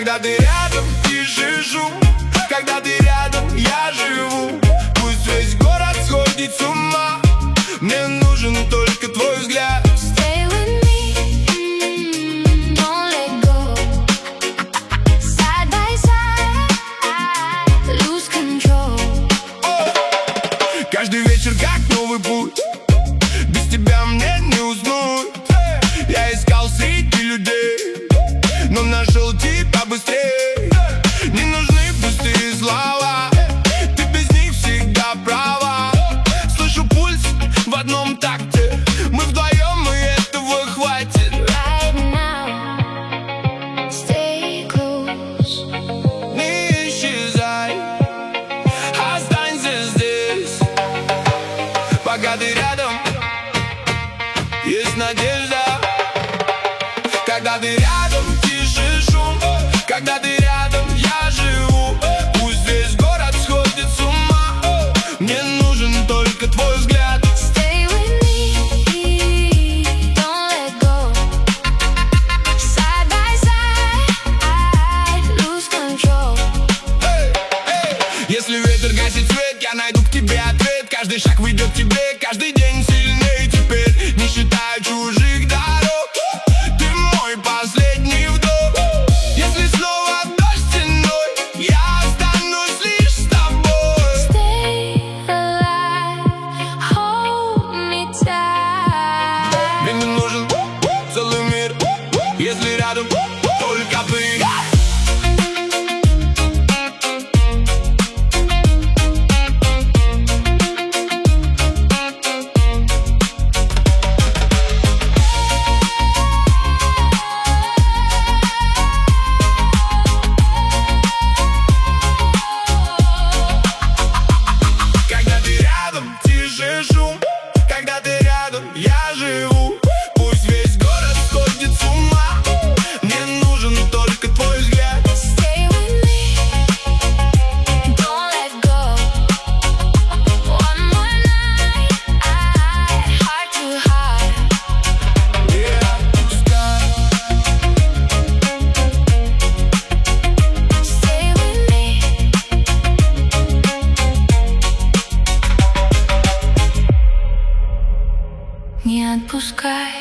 Когда ты рядом, тише шум. Когда ты рядом, я живу. Пусть весь город сходит с ума. Мне нужен только твой взгляд. Stay with me, don't let go. Side by side, lose control. Каждый вечер как новый путь. Без тебя мне не уснуть. Я искал среди людей, но нашел тебя быстрее. Не нужны пустые слова, ты без них всегда права. Слышу пульс в одном такте. Мы вдвоем, и этого хватит. Right now, stay close. Не исчезай, останься здесь. Пока ты рядом, есть надежда. Когда ты рядом, тише шум. Когда ты рядом, я живу. Пусть весь город сходит с ума. Мне нужен только твой взгляд. Stay with me, don't let go. Side by side, lose control. Если ветер гасит свет, я найду к тебе ответ. Каждый шаг ведет к тебе, каждый день сильнее теперь. Не считая чужих дорог, ты мой последний вдох. Если снова дождь стеной, я останусь лишь с тобой. Stay alive, hold me tight. Мне не нужен целый мир, если рядом только ты. Когда ты рядом, тише шум. Когда ты рядом, я живу. Пусть весь город сходит с ума. Мне нужен только твой взгляд. Stay with me, don't let go. One more night, heart to heart. Yeah, пускай. Stay with me. Не отпускай.